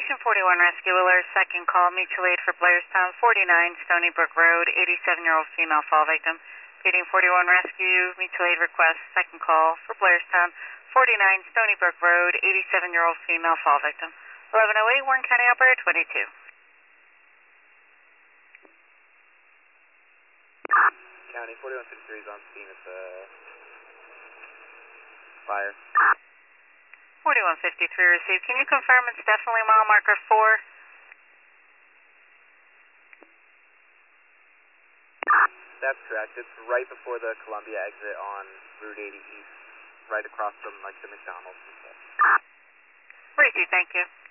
Station 41 Rescue Alert, second call, mutual aid for Blairstown, 49 Stony Brook Road, 87-year-old female fall victim. Repeating 41 Rescue, mutual aid request, second call for Blairstown, 49 Stony Brook Road, 87-year-old female fall victim. 1108, Warren County Operator 22. County 4153 is on scene at the fire. 4153 received. Can you confirm it's definitely mile marker 4? That's correct. It's right before the Columbia exit on Route 80 East, right across from like the McDonald's and stuff. Received, thank you.